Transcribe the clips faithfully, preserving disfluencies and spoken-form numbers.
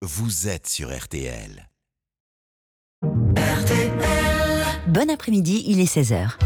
vous êtes sur R T L. R T L. Bon après-midi, il est seize heures.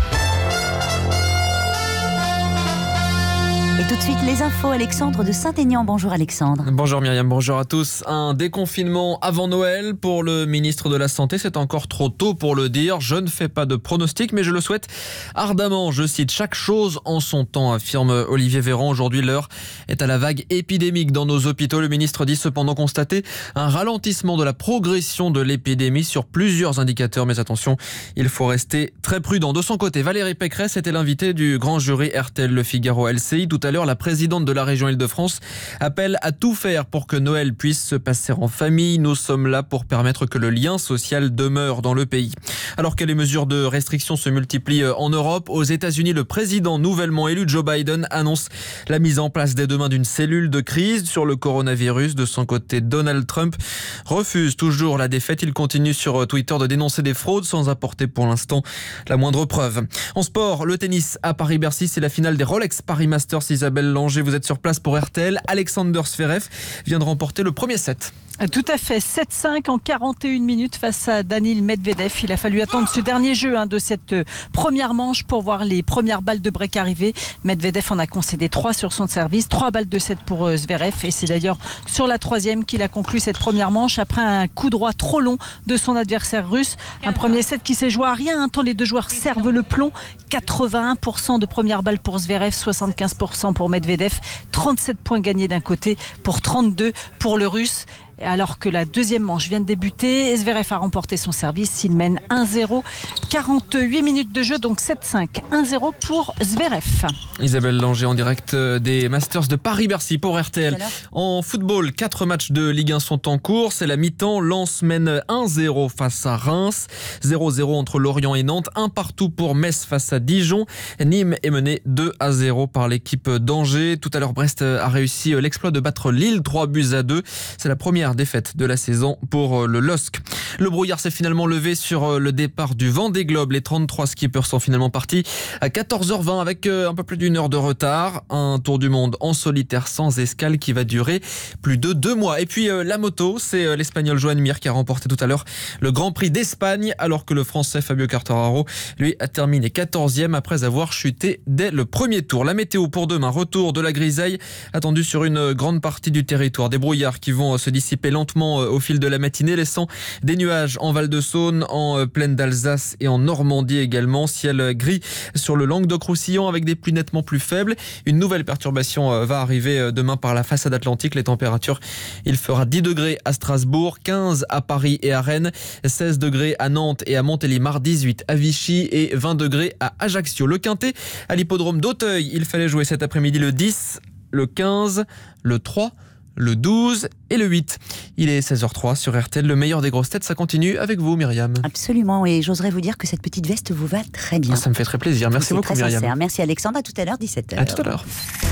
Et tout de suite, les infos, Alexandre de Saint-Aignan. Bonjour Alexandre. Bonjour Myriam, bonjour à tous. Un déconfinement avant Noël pour le ministre de la Santé, c'est encore trop tôt pour le dire. Je ne fais pas de pronostic, mais je le souhaite ardemment. Je cite: chaque chose en son temps, affirme Olivier Véran. Aujourd'hui, l'heure est à la vague épidémique dans nos hôpitaux. Le ministre dit cependant constater un ralentissement de la progression de l'épidémie sur plusieurs indicateurs. Mais attention, il faut rester très prudent. De son côté, Valérie Pécresse était l'invitée du grand jury R T L Le Figaro L C I. Tout à l'heure, la présidente de la région Île-de-France appelle à tout faire pour que Noël puisse se passer en famille. Nous sommes là pour permettre que le lien social demeure dans le pays. Alors que les mesures de restriction se multiplient en Europe, aux États-Unis, le président nouvellement élu Joe Biden annonce la mise en place dès demain d'une cellule de crise sur le coronavirus. De son côté, Donald Trump refuse toujours la défaite. Il continue sur Twitter de dénoncer des fraudes sans apporter pour l'instant la moindre preuve. En sport, le tennis à Paris-Bercy, c'est la finale des Rolex Paris Masters. Isabelle Langer, vous êtes sur place pour R T L. Alexander Zverev vient de remporter le premier set. Tout à fait, sept cinq en quarante et une minutes face à Daniil Medvedev. Il a fallu attendre ce dernier jeu hein, de cette première manche pour voir les premières balles de break arriver. Medvedev en a concédé trois sur son service, trois balles de set pour Zverev. Et c'est d'ailleurs sur la troisième qu'il a conclu cette première manche après un coup droit trop long de son adversaire russe. Un premier set qui s'est joué à rien, hein, tant les deux joueurs servent le plomb. quatre-vingt-un pour cent de première balle pour Zverev, soixante-quinze pour cent pour Medvedev. trente-sept points gagnés d'un côté pour trente-deux pour le russe. Alors que la deuxième manche vient de débuter, Zverev a remporté son service, il mène un zéro, quarante-huit minutes de jeu, donc sept cinq, un zéro pour Zverev. Isabelle Langer en direct des Masters de Paris-Bercy pour R T L. En football, quatre matchs de Ligue un sont en cours, c'est la mi-temps. Lens mène un zéro face à Reims, zéro zéro entre Lorient et Nantes, un partout pour Metz face à Dijon. Nîmes est mené deux à zéro par l'équipe d'Angers. Tout à l'heure, Brest a réussi l'exploit de battre Lille, trois buts à deux. C'est la première défaite de la saison pour le L O S C. Le brouillard s'est finalement levé sur le départ du Vendée Globe. Les trente-trois skippers sont finalement partis à quatorze heures vingt avec un peu plus d'une heure de retard. Un tour du monde en solitaire sans escale qui va durer plus de deux mois. Et puis la moto, c'est l'Espagnol Joan Mir qui a remporté tout à l'heure le Grand Prix d'Espagne, alors que le Français Fabio Quartararo, lui, a terminé quatorzième après avoir chuté dès le premier tour. La météo pour demain, retour de la grisaille attendue sur une grande partie du territoire. Des brouillards qui vont se dissiper lentement au fil de la matinée, laissant des nuages en Val-de-Saône, en plaine d'Alsace et en Normandie également. Ciel gris sur le Languedoc-Roussillon avec des pluies nettement plus faibles. Une nouvelle perturbation va arriver demain par la façade atlantique. Les températures, il fera dix degrés à Strasbourg, quinze à Paris et à Rennes, seize degrés à Nantes et à Montélimar, dix-huit à Vichy et vingt degrés à Ajaccio. Le Quintet à l'hippodrome d'Auteuil, il fallait jouer cet après-midi le dix, le quinze, le trois, le douze et le huit. Il est seize heures trois sur R T L. Le meilleur des grosses têtes, ça continue avec vous, Myriam. Absolument, et j'oserais vous dire que cette petite veste vous va très bien. Ah, ça me fait très plaisir. Merci beaucoup, très Myriam. Sincère. Merci Alexandre, à tout à l'heure, dix-sept heures. À tout à l'heure.